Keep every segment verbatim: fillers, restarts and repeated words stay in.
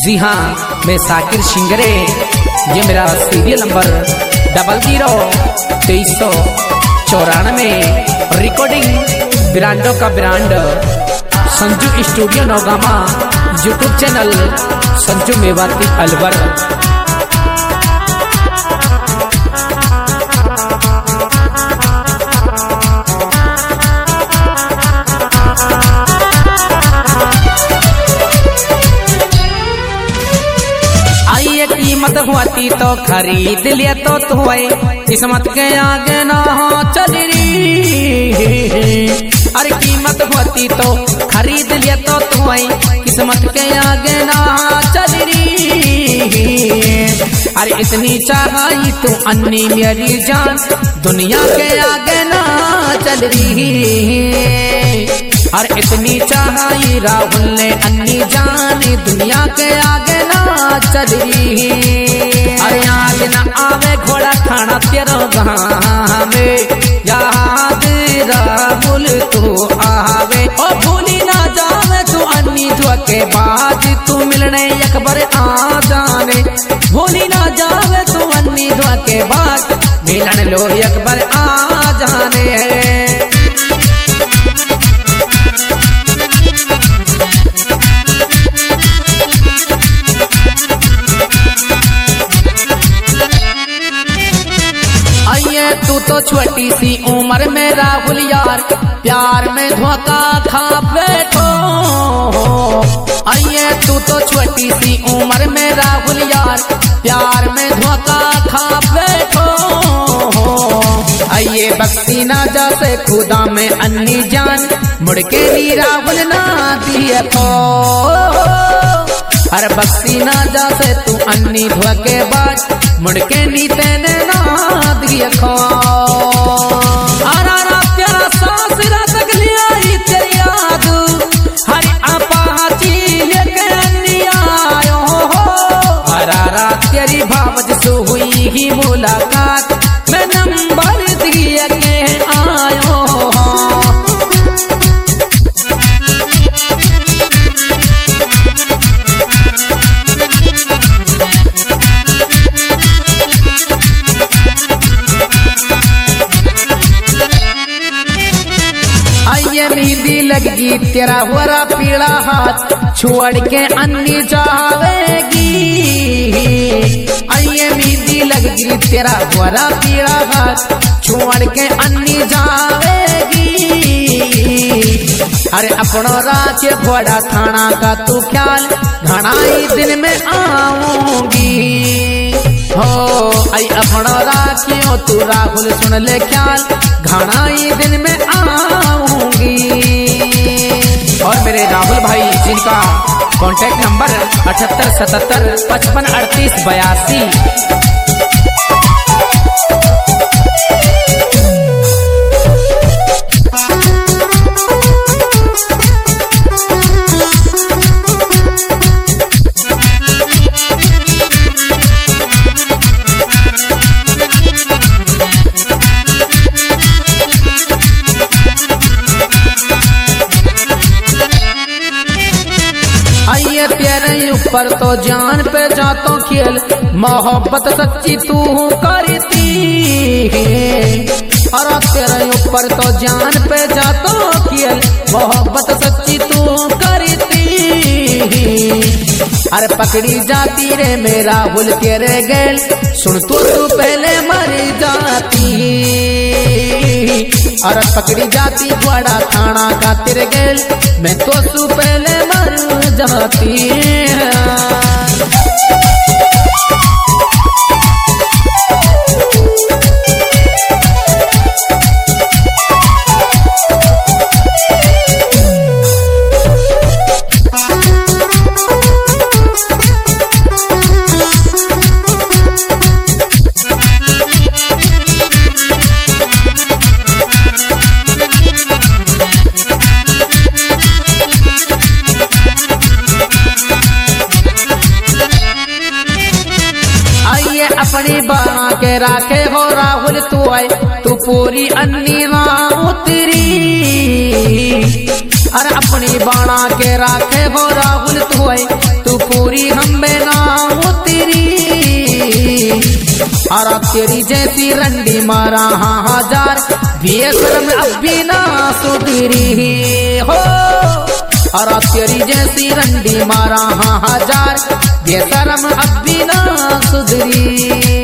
जी हाँ, मैं साकिर शिंगरे। ये मेरा सीरियल नंबर डबल जीरो तेईस सौ चौरानवे। रिकॉर्डिंग ब्रांडों का brand Sanju studio Naugama. YouTube channel Sanju Mewati Alwar. कीमत होती तो खरीद लिया तो तुए किस्मत के आगे ना हो चल रही। अरे कीमत होती तो खरीद लिया तो तुए किस्मत के आगे ना हो चल रही। अरे इतनी चाहई तू अन्नी मेरी जान दुनिया के आगे ना चल रही। अरे इतनी चाहई राहुल ने अन्नी जान दुनिया के आगे ना चल रही। अरे याद न आवे घोड़ा खाना तेरो गाँव में याद राहुल तू आवे। ओ भूली ना जावे तू अन्नी धोखे बाज तू मिलने अकबर आ जाने। भूली ना जावे तू अन्नी धोखे बाज मिलन लो अकबर आ जाने। तू तो छोटी सी उम्र में राहुल यार प्यार में धोखा खा बैठो। आइए तू तो छोटी सी उम्र में राहुल यार प्यार में धोखा खा बैठो। आइए बख्शी ना जैसे खुदा में अन्नी जान मुड़ के ली राहुल ना दिए तो। अरे बख्शी ना जैसे तू अन्नी धोखे बाज मुड़ के नी तेने ना दिए खो। आरा रा प्यारा सांस रात लिया ही तेरी याद हरी अपाची लेके अन्नी आयो हो। आरा रा तेरी भावज सो हुई ही मुलाकात मैं नंबर दिए के आयो हो। मेहंदी लगी तेरा हुआ पीला हाथ छोड़ के अन्नी जावेगी। आइए मेहंदी लगी तेरा हुआ पीला हाथ छोड़ के अन्नी जावेगी। अरे अपनो राज्य घोड़ा थाना का तू ख्याल घना ही दिन में आऊंगी हो। आई अपनो राखियो तू राहुल सुन ले ख्याल घना ही दिन में आऊंगी। और मेरे राहुल भाई जिनका कॉन्टैक्ट नंबर अठहत्तर सतहत्तर पचपन अड़तीस बयासी। आइए तेरे ऊपर तो जान पे जातो खेल मोहब्बत सच्ची तू करती। और तेरे ऊपर तो जान पे जातो खेल मोहब्बत सच्ची तू करती। अरे पकड़ी जाती रे मेरा भूल तेरे गैल सुन तू तू पहले मरी जाती। और पकड़ी जाती बड़ा थाना का तेरे गैल मैं तो तू पहले मर जाती। अपनी बना के राखे हो राहुल तू आए तू पूरी अन्नी ना उतरी। अरे अपनी बना के राखे हो राहुल तू आए तू पूरी हम बेगाओ तेरी। अरे तेरी जैसी रंडी मारा हाँ हजार बेशरम अब भी ना सुधरी हो। अरे तेरी जैसी रंडी मारा हाँ हजार बेशरम अब भी ना सुधरी।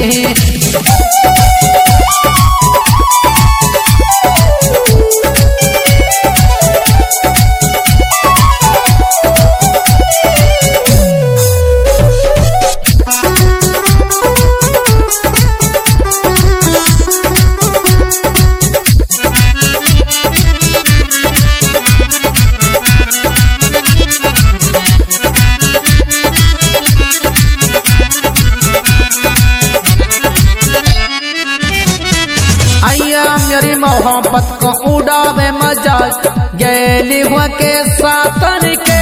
मेरी मोहब्बत को उड़ावे मजाक गैली हुआ के सातन के।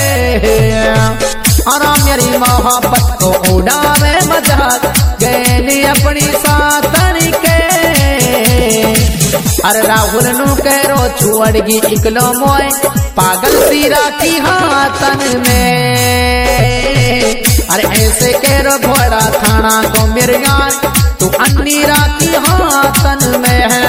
अरे मेरी मोहब्बत को उड़ावे मजाक गैली अपनी सातन के। अरे राहुल नु कहो छुअड़गी इकलो मोय पागल सीरा की हाथन में। अरे ऐसे कह घोड़ा थाना को मेरे यार तू अन्नी राखी हाथन में है।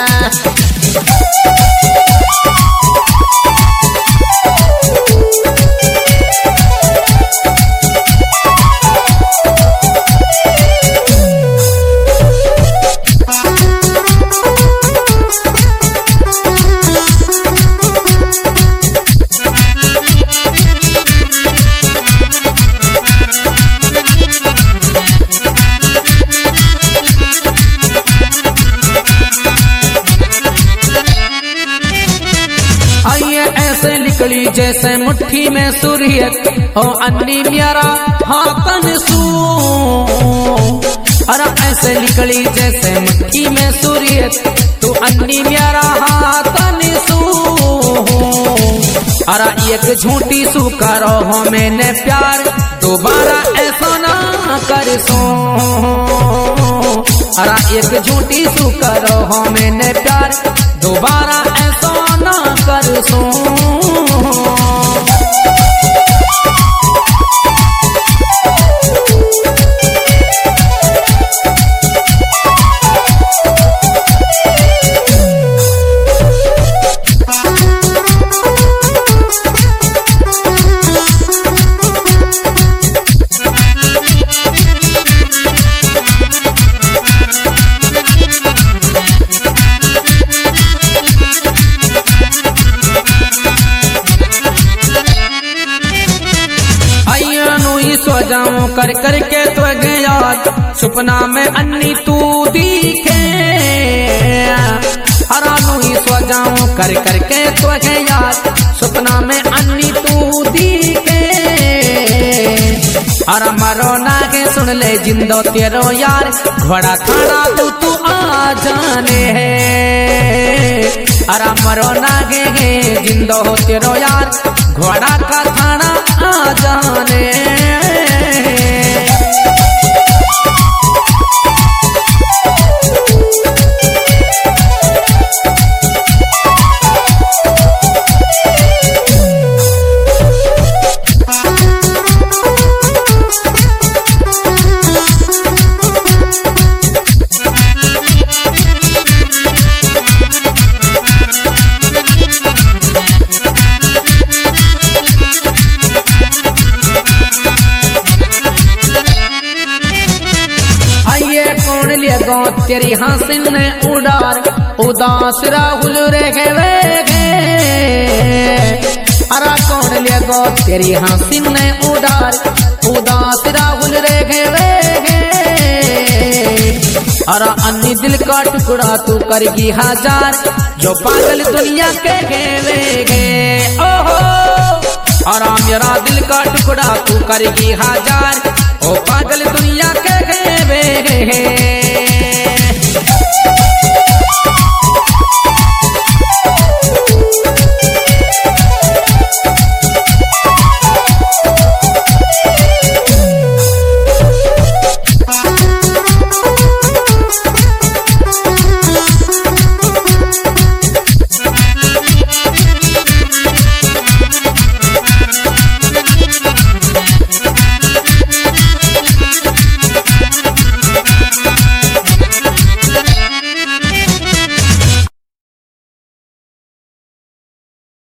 निकली जैसे मुट्ठी में सूर्यत हो अन्नी मेरा हाथन सू। अरे ऐसे निकली जैसे मुट्ठी में सूर्यत तू अन्नी मेरा हाथन सू। अरे एक झूठी सू करो हो मैंने प्यार दोबारा ऐसा ना कर सो। अरे एक झूठी सू करो हो मैंने प्यार दोबारा ऐसा ना कर सो। सो जाऊं कर कर के तो याद सपना में अन्नी तू दिखे। हरानू ही सो जाऊं कर कर के तो याद सपना में अन्नी तू दिखे। अरे मरो नागे सुन ले जिंदो तेरो यार घोड़ा थाना तू तू आ जाने है। अरे मरो नागे जिंदो हो तेरो यार घोड़ा का थाना आ जाने। तेरी हंसी ने उड़ार उदास राहुल रह गए। अरा कौन ले गो तेरी हंसी ने उड़ार उदास राहुल रह गए। अरा अन्नी दिल का टुकड़ा तू करगी हजार जो पागल दुनिया के गे। ओहो अरा मेरा दिल का टुकड़ा तू करगी हजार ओ पागल दुनिया के गे।